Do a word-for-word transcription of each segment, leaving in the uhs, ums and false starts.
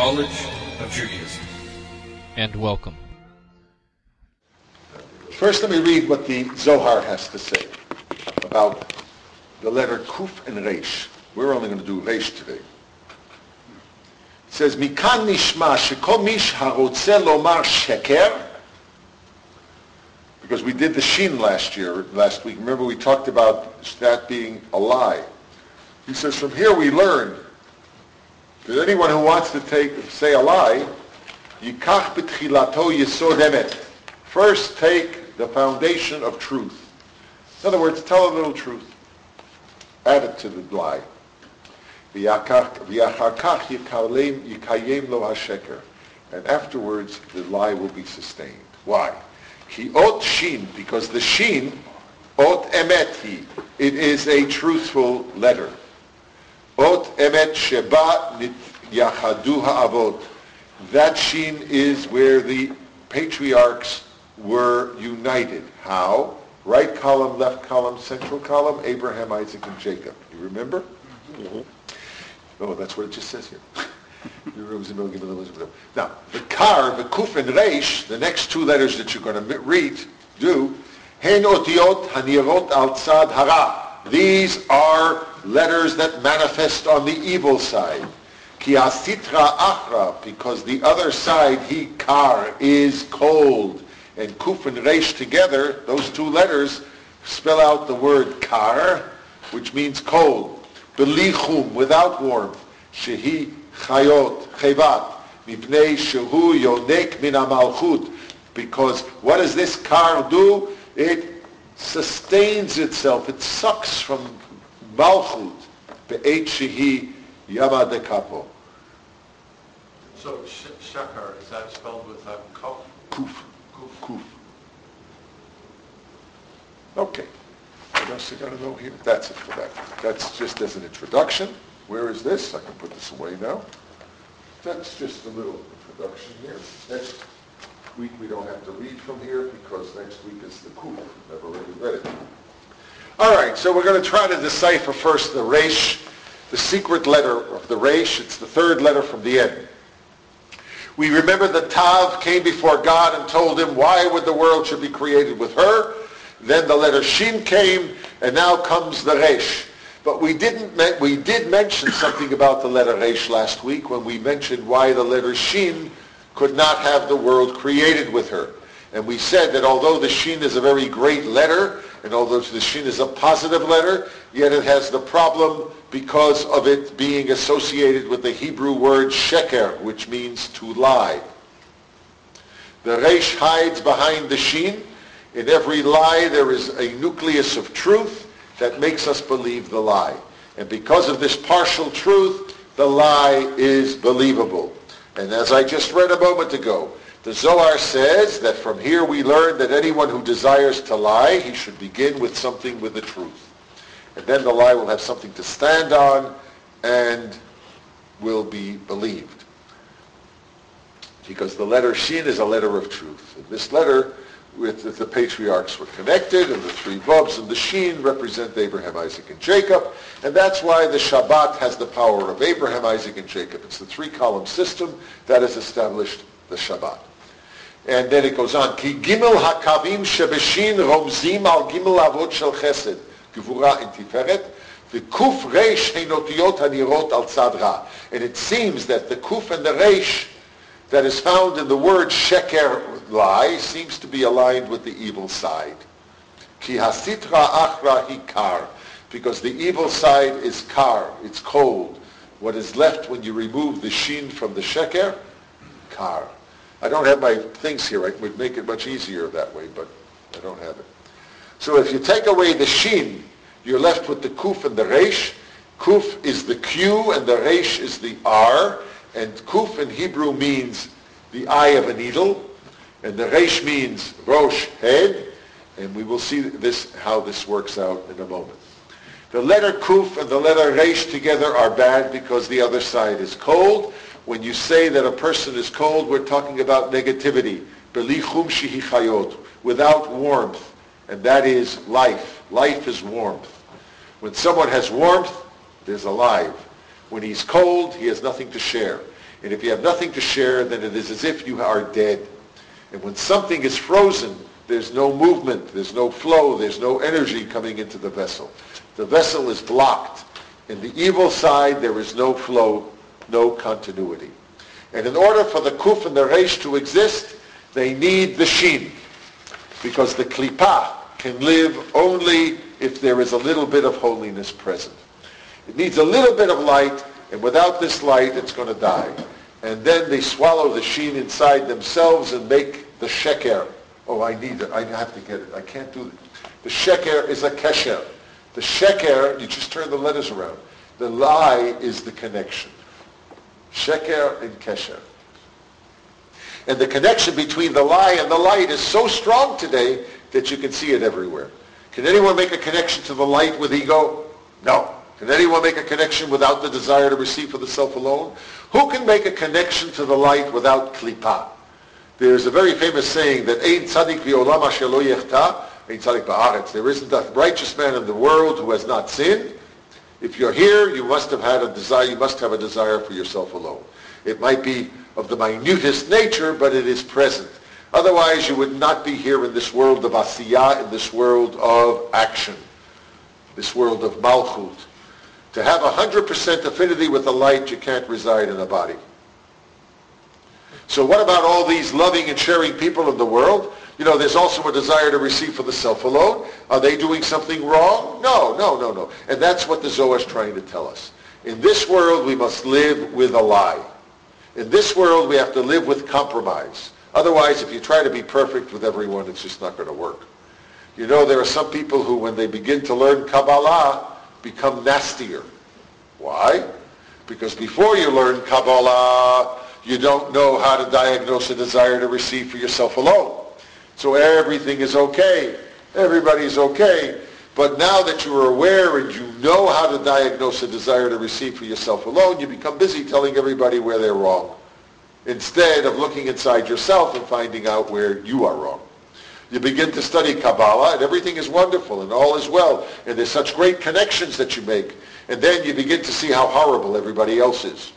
knowledge of Judaism. And welcome. First, let me read what the Zohar has to say about the letter Kuf and Reish. We're only going to do Reish today. It says, Mikan nishma shekol mish harotze lomar sheker. Because we did the Shin last year, last week. Remember we talked about that being a lie. He says, from here we learn that anyone who wants to take say a lie, yikach b'tchilato yesod emet. First take the foundation of truth. In other words, tell a little truth. Add it to the lie. V'yachar kach yikayem lo hasheker. And afterwards, the lie will be sustained. Why? Ki ot shin, because the shin, ot emet hi, it is a truthful letter. Ot emet sheba nit yachadu ha'avot. That shin is where the patriarchs were united. How? Right column, left column, central column, Abraham, Isaac, and Jacob. You remember? Mm-hmm. Oh, that's what it just says here. Now, the kar, the kuf and reish, the next two letters that you're going to read, do, hen otiot hanirot al tzad hara. These are letters that manifest on the evil side. Ki asitra achra, because the other side, he kar, is cold. And kuf and reish together, those two letters, spell out the word kar, which means cold. Belichum, without warmth. Shehi chayot, chevat, mipnei shehu yonek min hamalchut. Because what does this kar do? It sustains itself. It sucks from malchut. Be'et shehi yama dekapo. So sh- shakar, is that spelled with a kuf? Kuf. Kuf. Kuf. Okay. What else you got to know here? That's it for that. That's just as an introduction. Where is this? I can put this away now. That's just a little introduction here. Next week we don't have to read from here because next week is the Kuf. I've already read it. All right, so we're going to try to decipher first the Reish, the secret letter of the Reish. It's the third letter from the end. We remember that Tav came before God and told him why would the world should be created with her. Then the letter Shin came, and now comes the Reish. But we didn't. We did mention something about the letter Reish last week when we mentioned why the letter Shin could not have the world created with her. And we said that although the Shin is a very great letter, and although the Shin is a positive letter, yet it has the problem because of it being associated with the Hebrew word sheker, which means to lie. The Reish hides behind the Shin. In every lie there is a nucleus of truth that makes us believe the lie. And because of this partial truth, the lie is believable. And as I just read a moment ago, the Zohar says that from here we learn that anyone who desires to lie, he should begin with something with the truth. And then the lie will have something to stand on and will be believed. Because the letter Shin is a letter of truth. And this letter, with the, the patriarchs were connected, and the three Vavs and the Shin represent Abraham, Isaac, and Jacob. And that's why the Shabbat has the power of Abraham, Isaac, and Jacob. It's the three-column system that has established the Shabbat. And then it goes on, Ki gimel hakavim shebeshin romzim al gimel avot shel chesed, gevura in tiferet, v'kuf reish heinotiyot hanirot al tzad ra. And it seems that the kuf and the reish that is found in the word sheker, lie, seems to be aligned with the evil side. Ki hasitra achra hi kar, because the evil side is kar, it's cold. What is left when you remove the shin from the sheker? Kar. I don't have my things here. I would make it much easier that way, but I don't have it. So if you take away the shin, you're left with the kuf and the reish. Kuf is the Q and the reish is the R. And kuf in Hebrew means the eye of a needle. And the reish means rosh, head. And we will see this how this works out in a moment. The letter kuf and the letter reish together are bad because the other side is cold. When you say that a person is cold, we're talking about negativity. Belichum shehi chayot, without warmth. And that is life. Life is warmth. When someone has warmth, there's alive. When he's cold, he has nothing to share. And if you have nothing to share, then it is as if you are dead. And when something is frozen, there's no movement, there's no flow, there's no energy coming into the vessel. The vessel is blocked. In the evil side, there is no flow, no continuity. And in order for the kuf and the resh to exist, they need the shin. Because the klipa can live only if there is a little bit of holiness present. It needs a little bit of light, and without this light, it's going to die. And then they swallow the shin inside themselves and make the sheker. Oh, I need it. I have to get it. I can't do it. The sheker is a kesher. The sheker, you just turn the letters around. The lie is the connection. Sheker and kesher. And the connection between the lie and the light is so strong today that you can see it everywhere. Can anyone make a connection to the light with ego? No. Can anyone make a connection without the desire to receive for the self alone? Who can make a connection to the light without klipa? There's a very famous saying that Ein tzadik v'olam asher lo yechta, ein tzadik ba'aretz. There isn't a righteous man in the world who has not sinned. If you're here, you must have had a desire, you must have a desire for yourself alone. It might be of the minutest nature, but it is present. Otherwise, you would not be here in this world of asiyah, in this world of action, this world of malchut. To have one hundred percent affinity with the light, you can't reside in a body. So what about all these loving and sharing people in the world? You know, there's also a desire to receive for the self alone. Are they doing something wrong? No, no, no, no. And that's what the Zohar is trying to tell us. In this world, we must live with a lie. In this world, we have to live with compromise. Otherwise, if you try to be perfect with everyone, it's just not going to work. You know, there are some people who, when they begin to learn Kabbalah, become nastier. Why? Because before you learn Kabbalah, you don't know how to diagnose a desire to receive for yourself alone. So everything is okay. Everybody's okay. But now that you are aware and you know how to diagnose a desire to receive for yourself alone, you become busy telling everybody where they're wrong, instead of looking inside yourself and finding out where you are wrong. You begin to study Kabbalah, and everything is wonderful, and all is well, and there's such great connections that you make. And then you begin to see how horrible everybody else is.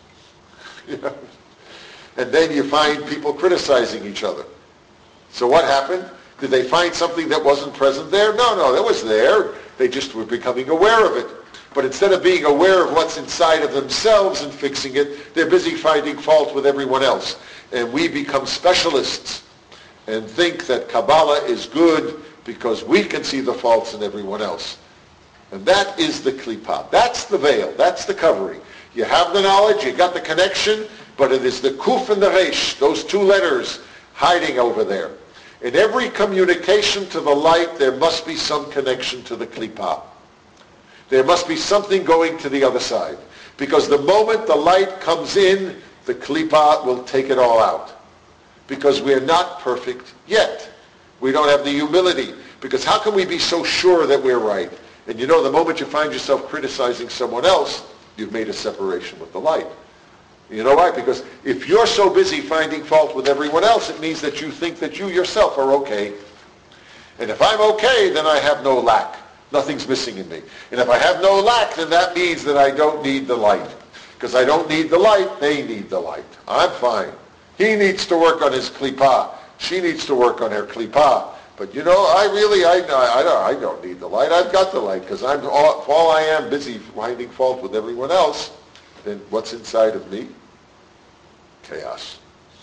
And then you find people criticizing each other. So what happened? Did they find something that wasn't present there? No, no, that was there. They just were becoming aware of it. But instead of being aware of what's inside of themselves and fixing it, they're busy finding fault with everyone else. And we become specialists and think that Kabbalah is good because we can see the faults in everyone else. And that is the klipa. That's the veil. That's the covering. You have the knowledge, you got the connection, but it is the kuf and the resh, those two letters hiding over there. In every communication to the light, there must be some connection to the klipa. There must be something going to the other side. Because the moment the light comes in, the klipa will take it all out. Because we are not perfect yet. We don't have the humility. Because how can we be so sure that we're right? And you know, the moment you find yourself criticizing someone else, you've made a separation with the light. You know why? Because if you're so busy finding fault with everyone else, it means that you think that you yourself are okay. And if I'm okay, then I have no lack. Nothing's missing in me. And if I have no lack, then that means that I don't need the light. Because I don't need the light, they need the light. I'm fine. He needs to work on his klipa. She needs to work on her klipa. But you know, I really, I, I, don't, I don't need the light. I've got the light because I'm all, if all I am busy finding fault with everyone else, then what's inside of me? Chaos.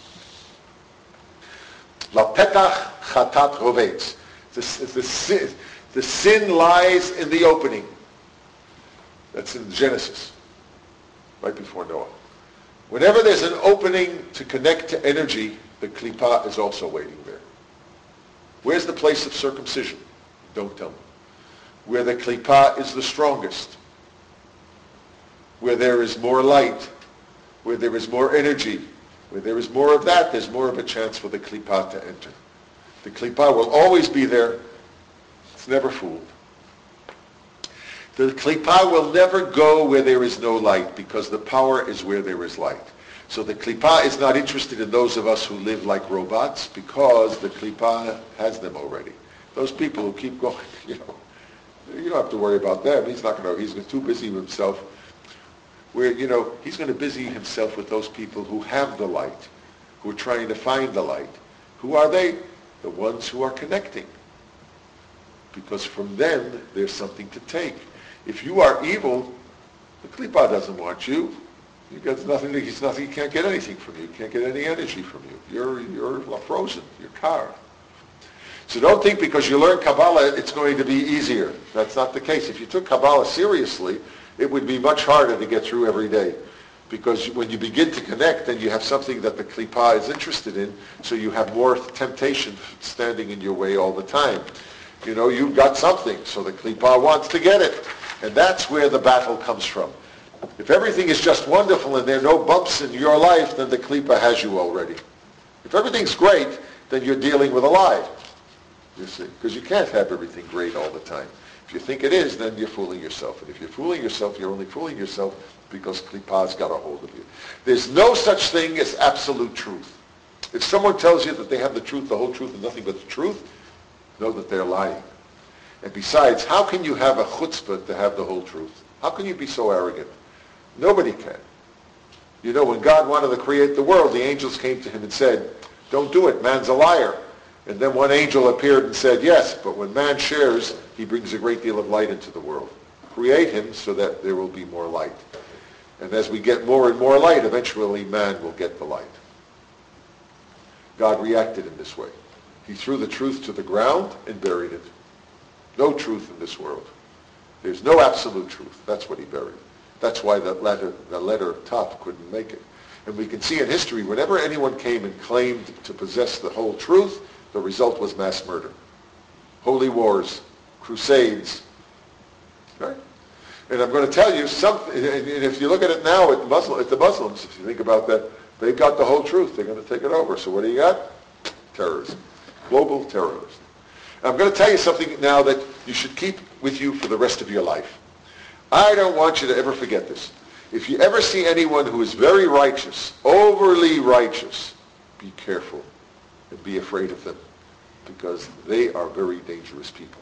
La petach chatat rovetz. The, the, sin, the sin lies in the opening. That's in Genesis, right before Noah. Whenever there's an opening to connect to energy, the klipa is also waiting there. Where's the place of circumcision? Don't tell me. Where the klipa is the strongest. Where there is more light. Where there is more energy. Where there is more of that, there's more of a chance for the klipa to enter. The klipa will always be there. It's never fooled. The klipa will never go where there is no light because the power is where there is light. So the klipa is not interested in those of us who live like robots because the klipa has them already. Those people who keep going, you know, you don't have to worry about them. He's not going to, he's too busy with himself. where, you know, he's going to busy himself with those people who have the light, who are trying to find the light. Who are they? The ones who are connecting. Because from them, there's something to take. If you are evil, the Klippa doesn't want you. You got nothing. He's nothing. He can't get anything from you. He can't get any energy from you. You're you're frozen. You're car. So don't think because you learn Kabbalah it's going to be easier. That's not the case. If you took Kabbalah seriously, it would be much harder to get through every day. Because when you begin to connect, then you have something that the Klippa is interested in, so you have more temptation standing in your way all the time. You know, you've got something, so the Klippa wants to get it. And that's where the battle comes from. If everything is just wonderful and there are no bumps in your life, then the Klippa has you already. If everything's great, then you're dealing with a lie. You see, because you can't have everything great all the time. If you think it is, then you're fooling yourself. And if you're fooling yourself, you're only fooling yourself because Klippa's got a hold of you. There's no such thing as absolute truth. If someone tells you that they have the truth, the whole truth, and nothing but the truth, know that they're lying. And besides, how can you have a chutzpah to have the whole truth? How can you be so arrogant? Nobody can. You know, when God wanted to create the world, the angels came to him and said, don't do it, man's a liar. And then one angel appeared and said, yes, but when man shares, he brings a great deal of light into the world. Create him so that there will be more light. And as we get more and more light, eventually man will get the light. God reacted in this way. He threw the truth to the ground and buried it. No truth in this world. There's no absolute truth. That's what he buried. That's why the letter, the letter Tav couldn't make it. And we can see in history, whenever anyone came and claimed to possess the whole truth, the result was mass murder. Holy wars, crusades. Right? And I'm going to tell you something, and if you look at it now at, Muslim, at the Muslims, if you think about that, they've got the whole truth. They're going to take it over. So what do you got? Terrorism. Global terrorism. I'm going to tell you something now that you should keep with you for the rest of your life. I don't want you to ever forget this. If you ever see anyone who is very righteous, overly righteous, be careful and be afraid of them, because they are very dangerous people.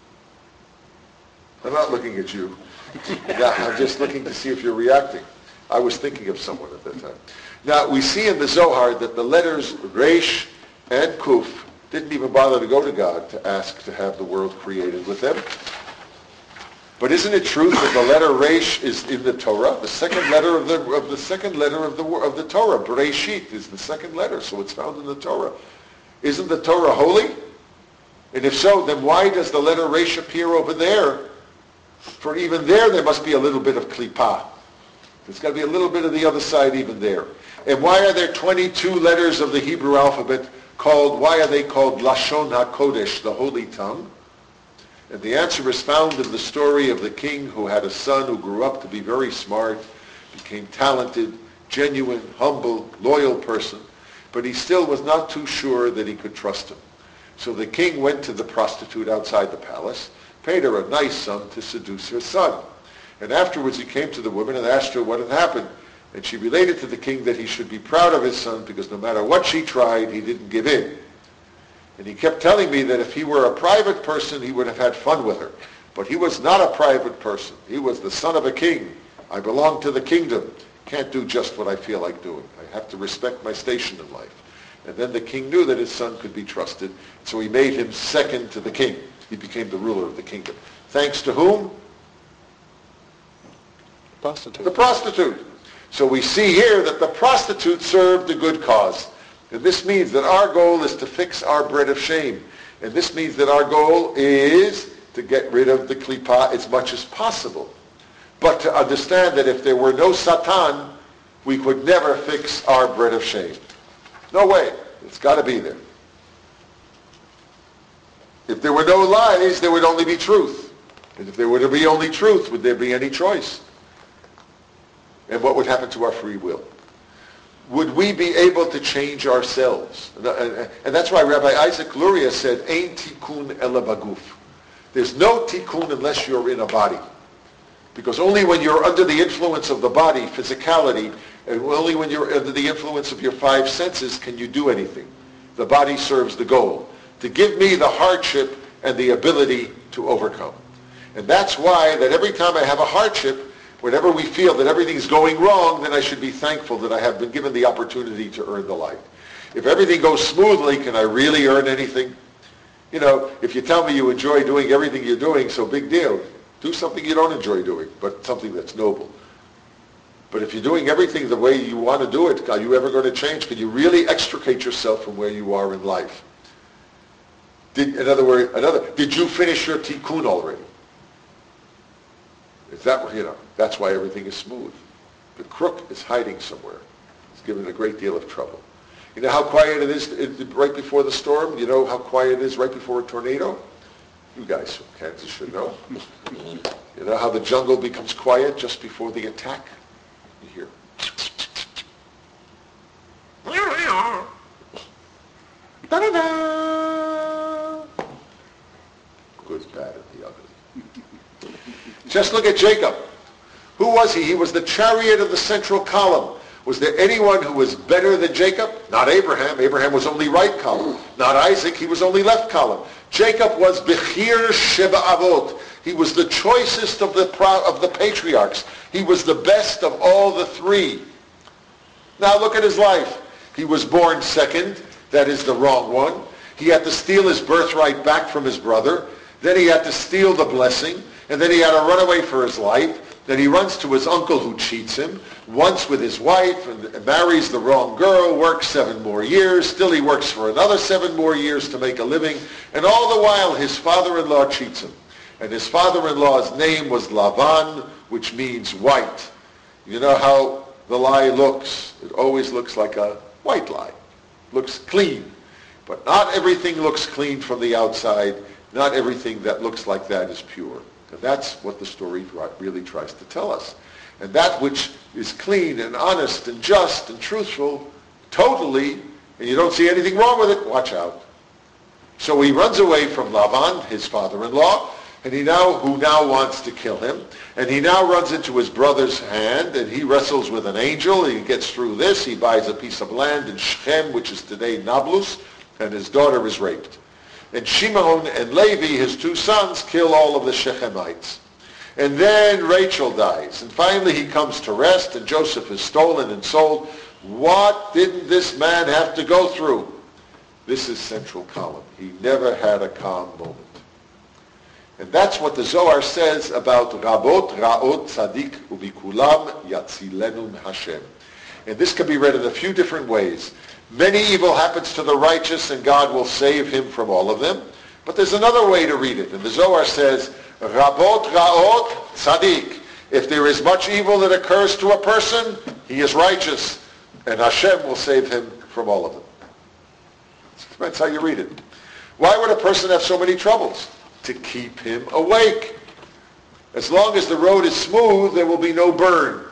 I'm not looking at you. I'm just looking to see if you're reacting. I was thinking of someone at that time. Now, we see in the Zohar that the letters Resh and Kuf didn't even bother to go to God to ask to have the world created with them. But isn't it true that the letter Resh is in the Torah? The second letter of the of the second letter of the of the Torah, Bereshit, is the second letter, so it's found in the Torah. Isn't the Torah holy? And if so, then why does the letter Resh appear over there? For even there, there must be a little bit of Klippa. There's got to be a little bit of the other side even there. And why are there twenty-two letters of the Hebrew alphabet called, why are they called Lashon HaKodesh, the holy tongue? And the answer is found in the story of the king who had a son who grew up to be very smart, became talented, genuine, humble, loyal person, but he still was not too sure that he could trust him. So the king went to the prostitute outside the palace, paid her a nice sum to seduce her son. And afterwards he came to the woman and asked her what had happened. And she related to the king that he should be proud of his son because no matter what she tried, he didn't give in. And he kept telling me that if he were a private person, he would have had fun with her. But he was not a private person. He was the son of a king. I belong to the kingdom. Can't do just what I feel like doing. I have to respect my station in life. And then the king knew that his son could be trusted, so he made him second to the king. He became the ruler of the kingdom. Thanks to whom? Prostitute. The prostitute. So we see here that the prostitute served a good cause. And this means that our goal is to fix our bread of shame. And this means that our goal is to get rid of the Klippa as much as possible. But to understand that if there were no Satan, we could never fix our bread of shame. No way. It's got to be there. If there were no lies, there would only be truth. And if there were to be only truth, would there be any choice? And what would happen to our free will? Would we be able to change ourselves? And that's why Rabbi Isaac Luria said, Ein tikkun ela baguf. There's no tikkun unless you're in a body. Because only when you're under the influence of the body, physicality, and only when you're under the influence of your five senses can you do anything. The body serves the goal, to give me the hardship and the ability to overcome. And that's why that every time I have a hardship, Whenever we feel that everything's going wrong, then I should be thankful that I have been given the opportunity to earn the light. If everything goes smoothly, can I really earn anything? You know, if you tell me you enjoy doing everything you're doing, so big deal. Do something you don't enjoy doing, but something that's noble. But if you're doing everything the way you want to do it, are you ever going to change? Can you really extricate yourself from where you are in life? Did, in other words, another, did you finish your tikkun already? Is that, you know, that's why everything is smooth. The crook is hiding somewhere. It's given a great deal of trouble. You know how quiet it is right before the storm? You know how quiet it is right before a tornado? You guys from Kansas should know. You know how the jungle becomes quiet just before the attack? You hear. Da-da-da. Good, bad, and the ugly. Just look at Jacob. Who was he? He was the chariot of the central column. Was there anyone who was better than Jacob? Not Abraham. Abraham was only right column. Not Isaac. He was only left column. Jacob was Bechir Sheba Avot. He was the choicest of the of the patriarchs. He was the best of all the three. Now look at his life. He was born second. That is the wrong one. He had to steal his birthright back from his brother. Then he had to steal the blessing. And then he had to run away for his life. Then he runs to his uncle who cheats him, once with his wife, and marries the wrong girl, works seven more years. Still he works for another seven more years to make a living. And all the while his father-in-law cheats him. And his father-in-law's name was Lavan, which means white. You know how the lie looks? It always looks like a white lie. Looks clean. But not everything looks clean from the outside. Not everything that looks like that is pure. And that's what the story really tries to tell us. And that which is clean and honest and just and truthful, totally, and you don't see anything wrong with it, watch out. So he runs away from Lavan, his father-in-law, and he now, who now wants to kill him. And he now runs into his brother's hand, and he wrestles with an angel. He gets through this. He buys a piece of land in Shechem, which is today Nablus, and his daughter is raped. And Shimon and Levi, his two sons, kill all of the Shechemites. And then Rachel dies. And finally he comes to rest, and Joseph is stolen and sold. What didn't this man have to go through? This is central column. He never had a calm moment. And that's what the Zohar says about Rabot Ra'ot Tzadik Ubikulam Yatzilenu Hashem. And this can be read in a few different ways. Many evil happens to the righteous, and God will save him from all of them. But there's another way to read it. And the Zohar says, Rabot Ra'ot Tzadik. If there is much evil that occurs to a person, he is righteous, and Hashem will save him from all of them. That's how you read it. Why would a person have so many troubles? To keep him awake. As long as the road is smooth, there will be no burn.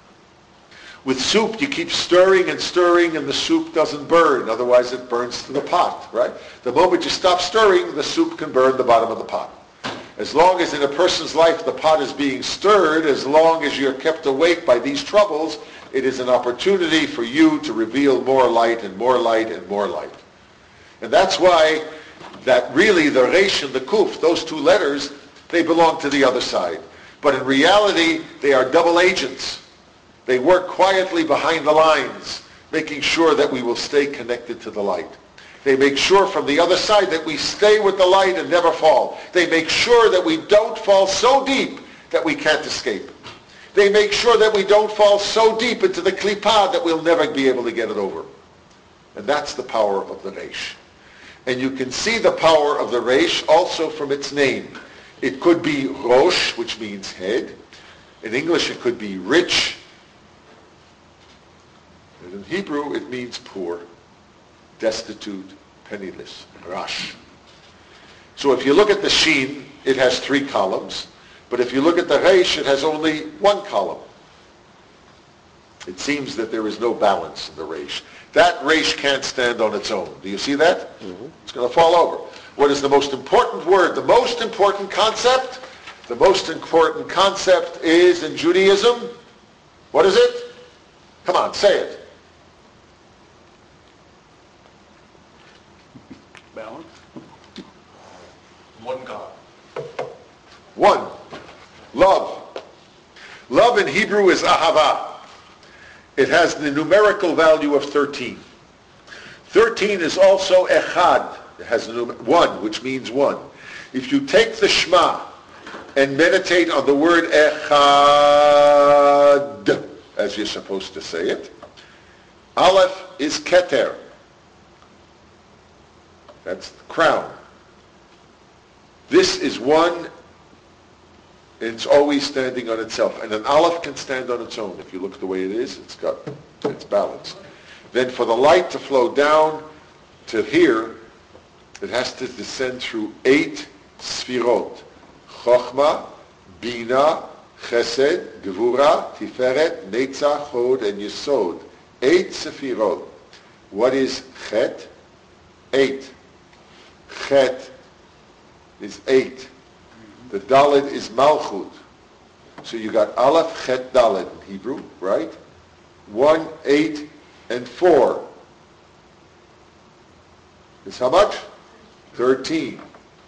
With soup, you keep stirring and stirring, and the soup doesn't burn. Otherwise, it burns to the pot, right? The moment you stop stirring, the soup can burn the bottom of the pot. As long as in a person's life the pot is being stirred, as long as you're kept awake by these troubles, it is an opportunity for you to reveal more light and more light and more light. And that's why that really the Resh and the Kuf, those two letters, they belong to the other side. But in reality, they are double agents. They work quietly behind the lines, making sure that we will stay connected to the light. They make sure from the other side that we stay with the light and never fall. They make sure that we don't fall so deep that we can't escape. They make sure that we don't fall so deep into the klipah that we'll never be able to get it over. And that's the power of the Resh. And you can see the power of the Resh also from its name. It could be Rosh, which means head. In English, it could be rich. And in Hebrew, it means poor, destitute, penniless, Rash. So if you look at the Shin, it has three columns. But if you look at the Resh, it has only one column. It seems that there is no balance in the Resh. That Resh can't stand on its own. Do you see that? Mm-hmm. It's going to fall over. What is the most important word? The most important concept? The most important concept is in Judaism. What is it? Come on, say it. Balance. One God. One. Love. Love in Hebrew is ahava. It has the numerical value of thirteen. thirteen is also echad. It has one, which means one. If you take the Shema and meditate on the word echad, as you're supposed to say it, Aleph is keter. That's the crown. This is one, and it's always standing on itself. And an Aleph can stand on its own. If you look the way it is, it's got, it's balanced. Then for the light to flow down to here, it has to descend through eight sfirot. Chochmah, Bina, Chesed, Gevura, Tiferet, Netzach, Hod, and Yesod. Eight sefirot. What is Chet? Eight. Chet is eight. The Dalet is Malchut. So you got Aleph, Chet, Dalet in Hebrew, right? One, eight, and four. Is how much? Thirteen.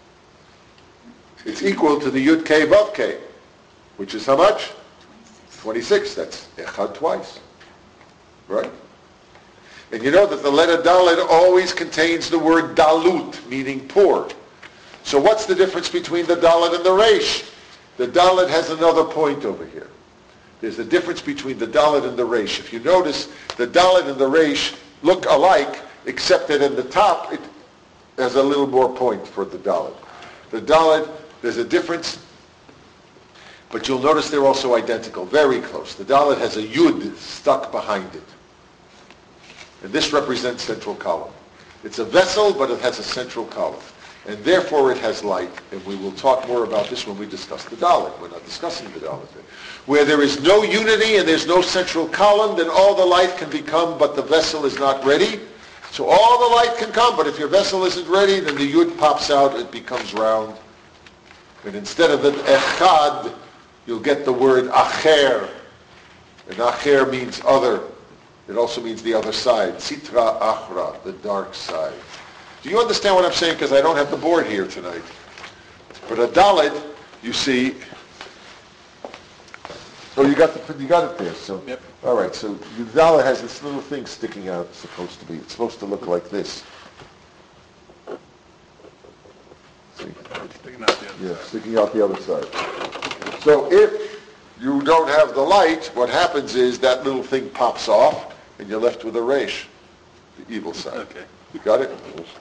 It's equal to the Yud K Vav K, which is how much? Twenty-six. That's Echad twice. Right? And you know that the letter Dalet always contains the word Dalut, meaning poor. So what's the difference between the Dalet and the Reish? The Dalet has another point over here. There's a difference between the Dalet and the Reish. If you notice, the Dalet and the Reish look alike, except that in the top it has a little more point for the Dalet. The Dalet, there's a difference, but you'll notice they're also identical, very close. The Dalet has a Yud stuck behind it. And this represents central column. It's a vessel, but it has a central column. And therefore it has light. And we will talk more about this when we discuss the Dalet. We're not discussing the Dalet. Where there is no unity and there's no central column, then all the light can become, but the vessel is not ready. So all the light can come, but if your vessel isn't ready, then the Yud pops out, it becomes round. And instead of the Echad, you'll get the word Acher. And Acher means other. It also means the other side. Sitra Achra, the dark side. Do you understand what I'm saying? Because I don't have the board here tonight. But a Dalet, you see. Oh, you got the, you got it there. So, yep. All right. So the Dalet has this little thing sticking out. It's supposed to be. It's supposed to look like this. See? Sticking out the other Yeah, side. sticking out the other side. So if you don't have the light, what happens is that little thing pops off, and you're left with a Reish, the evil side. Okay. You got it?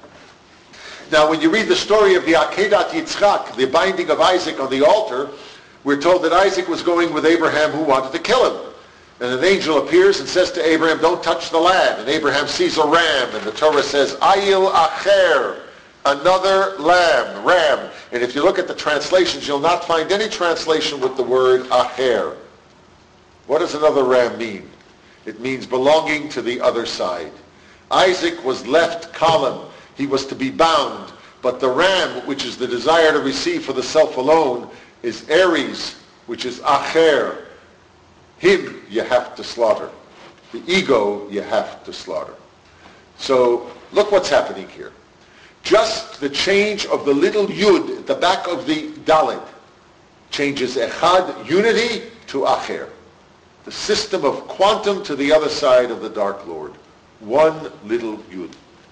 Now, when you read the story of the Akedat Yitzchak, the binding of Isaac on the altar, we're told that Isaac was going with Abraham, who wanted to kill him. And an angel appears and says to Abraham, don't touch the lad. And Abraham sees a ram, and the Torah says, Ayil Acher, another lamb, ram. And if you look at the translations, you'll not find any translation with the word Acher. What does another ram mean? It means belonging to the other side. Isaac was left column. He was to be bound. But the ram, which is the desire to receive for the self alone, is Aries, which is Acher. Him you have to slaughter. The ego you have to slaughter. So look what's happening here. Just the change of the little Yud at the back of the Dalet changes Echad, unity, to Acher. The system of quantum to the other side of the Dark Lord. One little Yud.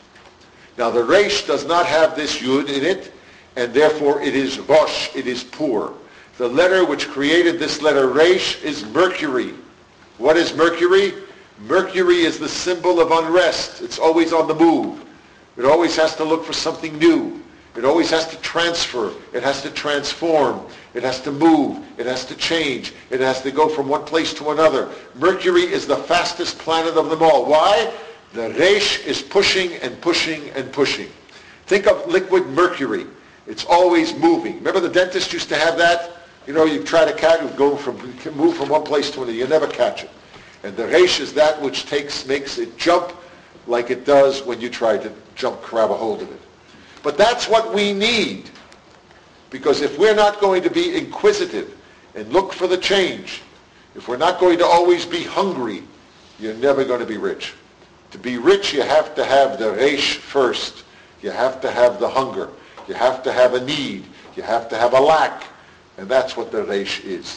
Now the Reish does not have this Yud in it, and therefore it is Rosh, it is poor. The letter which created this letter Reish is Mercury. What is Mercury? Mercury is the symbol of unrest. It's always on the move. It always has to look for something new. It always has to transfer. It has to transform. It has to move. It has to change. It has to go from one place to another. Mercury is the fastest planet of them all. Why? The Reish is pushing and pushing and pushing. Think of liquid mercury. It's always moving. Remember the dentist used to have that? You know, you try to catch it, go from, move from one place to another. You never catch it. And the Reish is that which takes, makes it jump like it does when you try to jump, grab a hold of it. But that's what we need. Because if we're not going to be inquisitive and look for the change, if we're not going to always be hungry, you're never going to be rich. To be rich, you have to have the Reish first. You have to have the hunger. You have to have a need. You have to have a lack. And that's what the Reish is.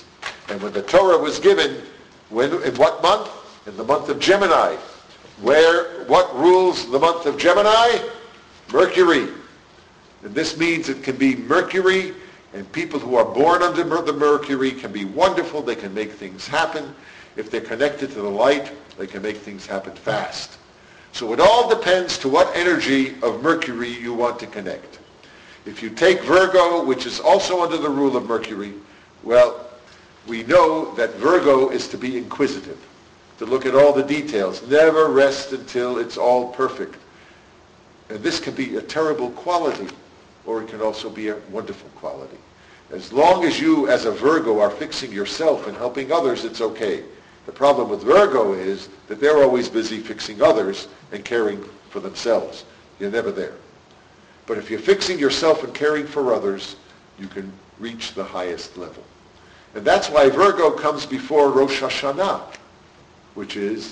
And when the Torah was given, when, in what month? In the month of Gemini. Where, what rules the month of Gemini? Mercury. And this means it can be Mercury, and people who are born under the Mercury can be wonderful. They can make things happen. If they're connected to the light, they can make things happen fast. So it all depends to what energy of Mercury you want to connect. If you take Virgo, which is also under the rule of Mercury, well, we know that Virgo is to be inquisitive, to look at all the details, never rest until it's all perfect. And this can be a terrible quality, or it can also be a wonderful quality. As long as you, as a Virgo, are fixing yourself and helping others, it's okay. The problem with Virgo is that they're always busy fixing others and caring for themselves. You're never there. But if you're fixing yourself and caring for others, you can reach the highest level. And that's why Virgo comes before Rosh Hashanah, which is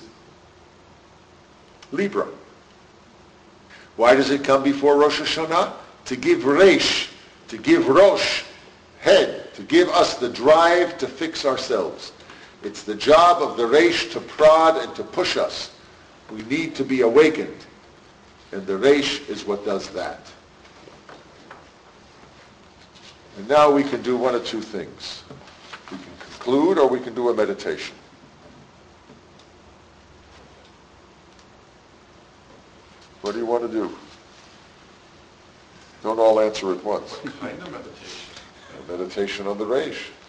Libra. Why does it come before Rosh Hashanah? To give Reish, to give Rosh, head, to give us the drive to fix ourselves. It's the job of the Reish to prod and to push us. We need to be awakened. And the Reish is what does that. And now we can do one of two things. We can conclude or we can do a meditation. What do you want to do? Don't all answer at once. What kind of meditation? A meditation on the Reish.